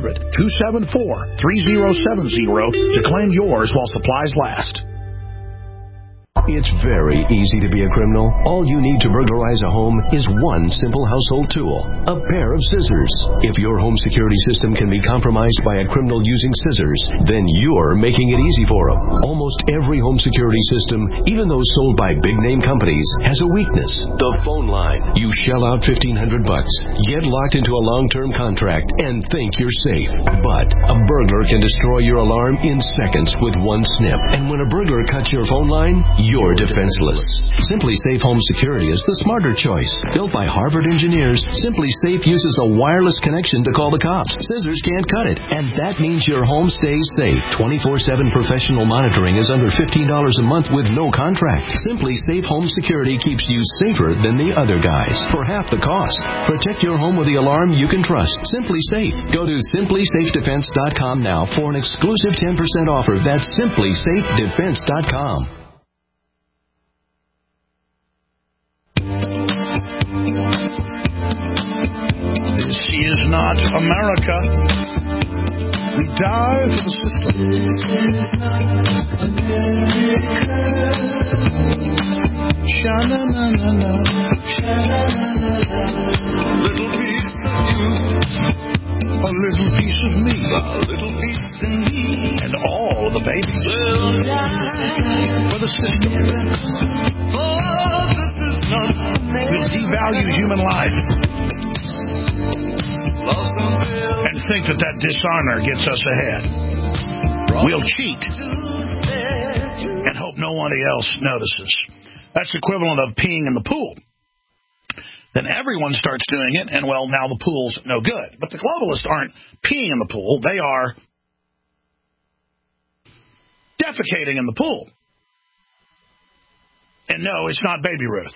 800-274-3070 to claim yours while supplies last. It's very easy to be a criminal. All you need to burglarize a home is one simple household tool, a pair of scissors. If your home security system can be compromised by a criminal using scissors, then you're making it easy for them. Almost every home security system, even those sold by big-name companies, has a weakness, the phone line. You shell out $1,500, get locked into a long-term contract, and think you're safe. But a burglar can destroy your alarm in seconds with one snip. And when a burglar cuts your phone line, you're defenseless. Simply Safe Home Security is the smarter choice. Built by Harvard engineers, Simply Safe uses a wireless connection to call the cops. Scissors can't cut it, and that means your home stays safe. 24/7 professional monitoring is under $15 a month with no contract. Simply Safe Home Security keeps you safer than the other guys for half the cost. Protect your home with the alarm you can trust. Simply Safe. Go to simplysafedefense.com now for an exclusive 10% offer. That's simplysafedefense.com. This is not America. We die for the system. This is not America. Sha-na-na-na-na. Sha-na-na-na-na. Little piece of you. A little piece of me. A little piece of me. And all the a baby. For the system. We'll devalue human life. And think that dishonor gets us ahead. We'll cheat and hope nobody else notices. That's equivalent of peeing in the pool. Then everyone starts doing it, and, well, now the pool's no good. But the globalists aren't peeing in the pool. They are defecating in the pool. And no, it's not Baby Ruth.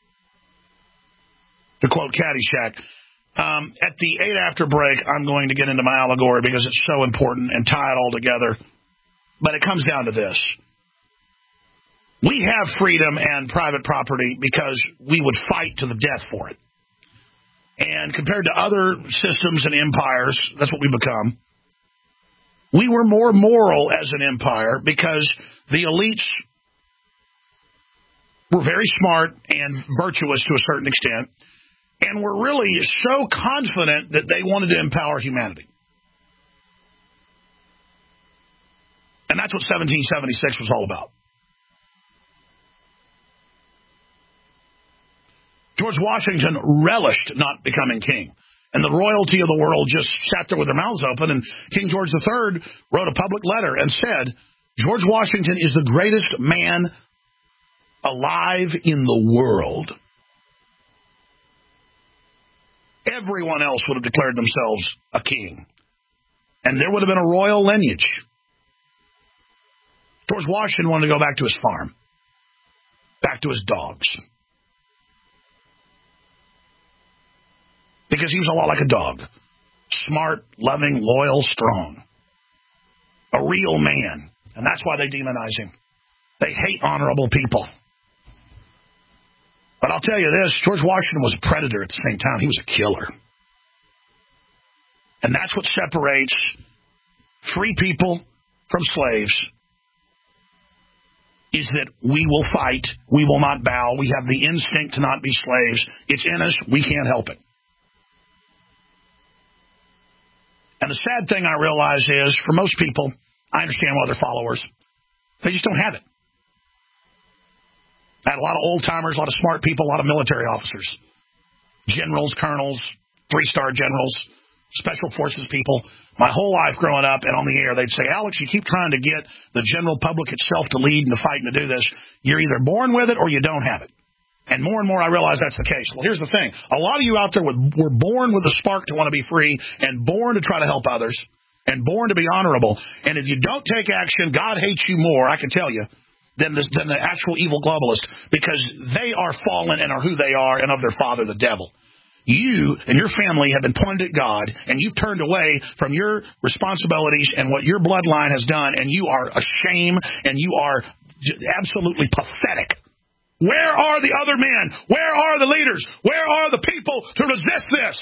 To quote Caddyshack, at the 8 after break, I'm going to get into my allegory because it's so important and tie it all together. But it comes down to this. We have freedom and private property because we would fight to the death for it. And compared to other systems and empires, that's what we become. We were more moral as an empire because the elites were very smart and virtuous to a certain extent, and were really so confident that they wanted to empower humanity. And that's what 1776 was all about. George Washington relished not becoming king. And the royalty of the world just sat there with their mouths open. And King George III wrote a public letter and said, George Washington is the greatest man alive in the world. Everyone else would have declared themselves a king. And there would have been a royal lineage. George Washington wanted to go back to his farm. Back to his dogs. Because he was a lot like a dog. Smart, loving, loyal, strong. A real man. And that's why they demonize him. They hate honorable people. But I'll tell you this, George Washington was a predator at the same time. He was a killer. And that's what separates free people from slaves, is that we will fight, we will not bow, we have the instinct to not be slaves. It's in us, we can't help it. And the sad thing I realize is, for most people, I understand why they're followers. They just don't have it. I had a lot of old-timers, a lot of smart people, a lot of military officers. Generals, colonels, 3-star generals, special forces people. My whole life growing up and on the air, they'd say, Alex, you keep trying to get the general public itself to lead and to fight and to do this. You're either born with it or you don't have it. And more I realize that's the case. Well, here's the thing. A lot of you out there were born with a spark to want to be free and born to try to help others and born to be honorable. And if you don't take action, God hates you more, I can tell you, than the actual evil globalist, because they are fallen and are who they are and of their father, the devil. You and your family have been pointed at God, and you've turned away from your responsibilities and what your bloodline has done, and you are a shame, and you are absolutely pathetic. Where are the other men? Where are the leaders? Where are the people to resist this?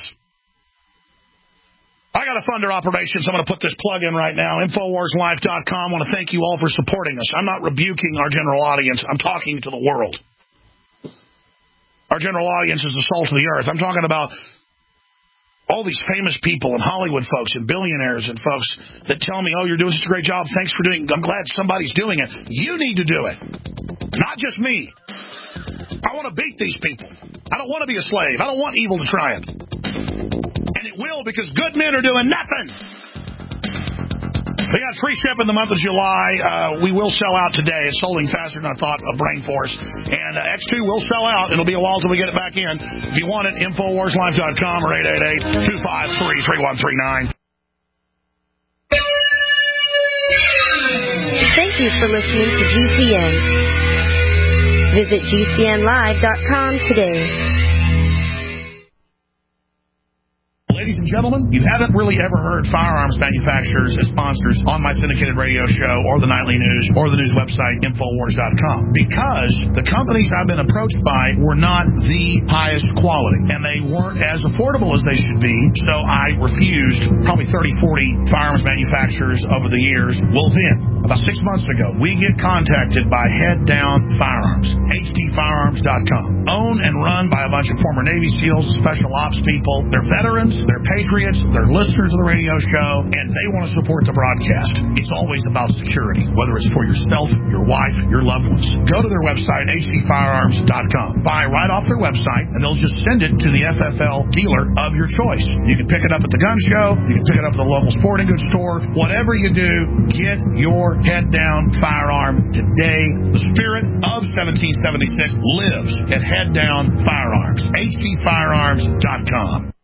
I got a thunder operation, so I'm going to put this plug in right now. InfoWarsLife.com. I want to thank you all for supporting us. I'm not rebuking our general audience. I'm talking to the world. Our general audience is the salt of the earth. I'm talking about all these famous people and Hollywood folks and billionaires and folks that tell me, oh, you're doing such a great job. Thanks for doing it. I'm glad somebody's doing it. You need to do it. Not just me. I want to beat these people. I don't want to be a slave. I don't want evil to triumph. And it will, because good men are doing nothing. We got free ship in the month of July. We will sell out today. It's selling faster than I thought of Brain Force. And X2 will sell out. It'll be a while till we get it back in. If you want it, InfoWarsLife.com or 888-253-3139. Thank you for listening to GCN. Visit GCNlive.com today. Ladies and gentlemen, you haven't really ever heard firearms manufacturers as sponsors on my syndicated radio show or the nightly news or the news website, Infowars.com, because the companies I've been approached by were not the highest quality, and they weren't as affordable as they should be, so I refused probably 30, 40 firearms manufacturers over the years. Well, then, about 6 months ago, we get contacted by Head Down Firearms, HDFirearms.com, owned and run by a bunch of former Navy SEALs, special ops people. They're veterans. They're patriots, they're listeners of the radio show, and they want to support the broadcast. It's always about security, whether it's for yourself, your wife, your loved ones. Go to their website, hdfirearms.com. Buy right off their website, and they'll just send it to the FFL dealer of your choice. You can pick it up at the gun show, you can pick it up at the local sporting goods store. Whatever you do, get your head down firearm today. The spirit of 1776 lives at Head Down Firearms. hdfirearms.com.